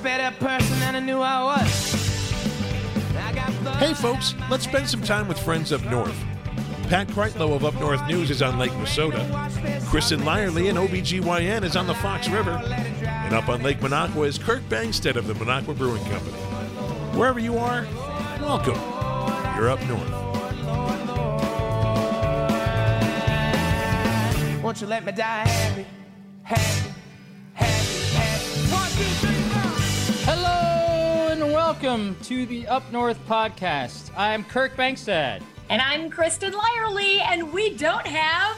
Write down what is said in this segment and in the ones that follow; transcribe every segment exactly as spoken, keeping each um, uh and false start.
better person than I knew I was. Hey folks, let's spend some time with friends up north. Pat Kreitlow of Up North News is on Lake Wissota. Kristen Lyerly in O B G Y N is on the Fox River. And up on Lake Minocqua is Kirk Bangstead of the Minocqua Brewing Company. Wherever you are, welcome. You're up north. Won't you let me die happy, happy, happy, happy. One, two, three, four. Hello and welcome to the Up North podcast. I'm Kirk Bangstead. And I'm Kristen Lyerly, and we don't have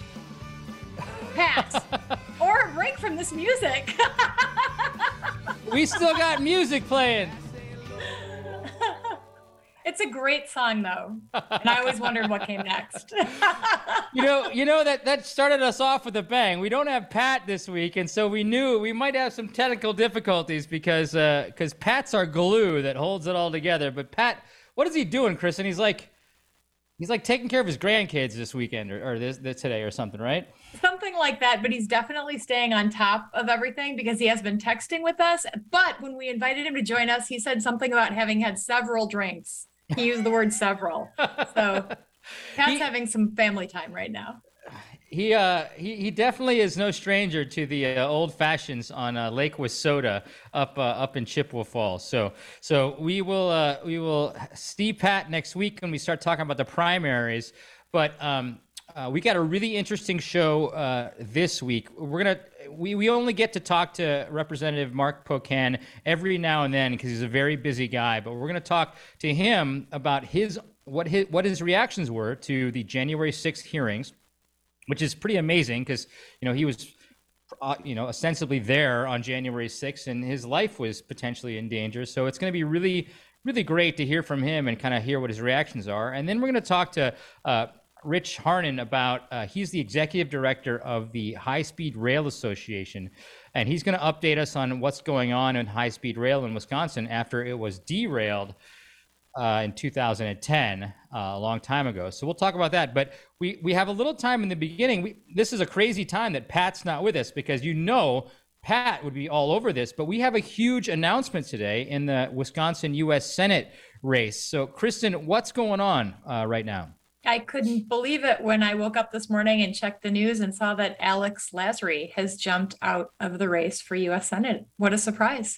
Pat or a break from this music. We still got music playing. It's a great song, though, and I always wondered what came next. You know, you know that that started us off with a bang. We don't have Pat this week, and so we knew we might have some technical difficulties because uh, because Pat's our glue that holds it all together. But Pat, what is he doing, Kristen? He's like. He's like taking care of his grandkids this weekend or, or this, this today or something, right? Something like that, but he's definitely staying on top of everything because he has been texting with us. But when we invited him to join us, he said something about having had several drinks. He used the word several. So Pat's he, having some family time right now. He uh he, he definitely is no stranger to the uh, old fashions on uh, Lake Wissota up uh, up in Chippewa Falls. So so we will uh, we will see Pat next week when we start talking about the primaries. But um uh, we got a really interesting show uh, this week. We're gonna we we only get to talk to Representative Mark Pocan every now and then because he's a very busy guy. But we're gonna talk to him about his what his what his reactions were to the January sixth hearings, which is pretty amazing because, you know, he was, uh, you know, ostensibly there on January sixth and his life was potentially in danger. So it's going to be really, really great to hear from him and kind of hear what his reactions are. And then we're going to talk to uh, Rich Harnon about, uh, he's the executive director of the High Speed Rail Association. And he's going to update us on what's going on in high speed rail in Wisconsin after it was derailed Uh, in two thousand ten, uh, a long time ago. So we'll talk about that. But we, we have a little time in the beginning. We, this is a crazy time that Pat's not with us because, you know, Pat would be all over this. But we have a huge announcement today in the Wisconsin U S Senate race. So, Kristen, what's going on uh, right now? I couldn't believe it when I woke up this morning and checked the news and saw that Alex Lasry has jumped out of the race for U S Senate. What a surprise.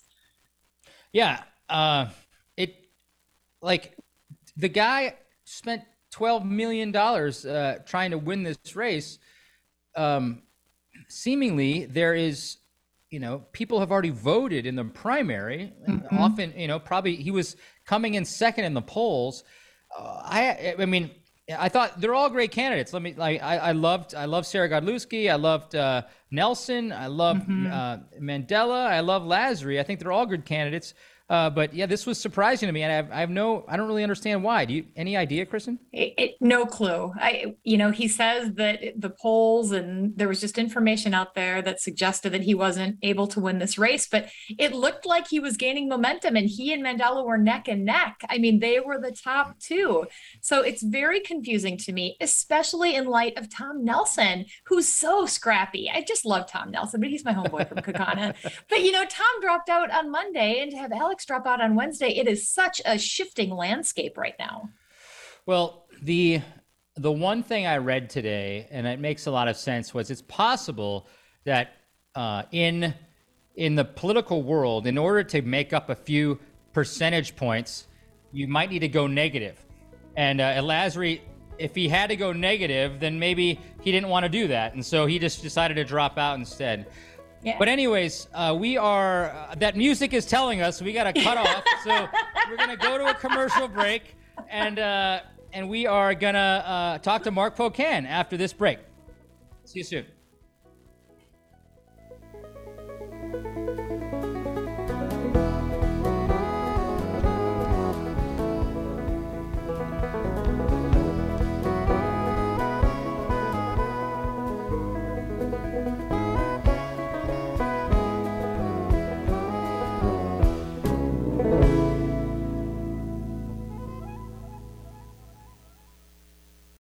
Yeah. Uh, it. Like, the guy spent twelve million dollars uh, trying to win this race. Um, seemingly, there is, you know, people have already voted in the primary. Mm-hmm. Often, you know, probably he was coming in second in the polls. Uh, I, I mean, I thought they're all great candidates. Let me, like, I, I loved, I loved Sarah Godlewski. I loved uh, Nelson. I loved mm-hmm. uh, Mandela. I love Lasry. I think they're all good candidates. Uh, but yeah, this was surprising to me, and I have, I have no, I don't really understand why. Do you, any idea, Kristen? It, it, no clue. I, you know, he says that the polls and there was just information out there that suggested that he wasn't able to win this race, but it looked like he was gaining momentum, and he and Mandela were neck and neck. I mean, they were the top two. So it's very confusing to me, especially in light of Tom Nelson, who's so scrappy. I just love Tom Nelson, but he's my homeboy from Kaukauna. But you know, Tom dropped out on Monday, and to have Alex drop out on Wednesday, it is such a shifting landscape right now. Well, the the one thing I read today, and it makes a lot of sense, was it's possible that uh, in in the political world, in order to make up a few percentage points, you might need to go negative. And uh, Lasry, if he had to go negative, then maybe he didn't want to do that, and so he just decided to drop out instead. Yeah. But anyways, uh, we are, uh, that music is telling us we got to cut off. So we're going to go to a commercial break, and uh, and we are going to uh, talk to Mark Pocan after this break. See you soon.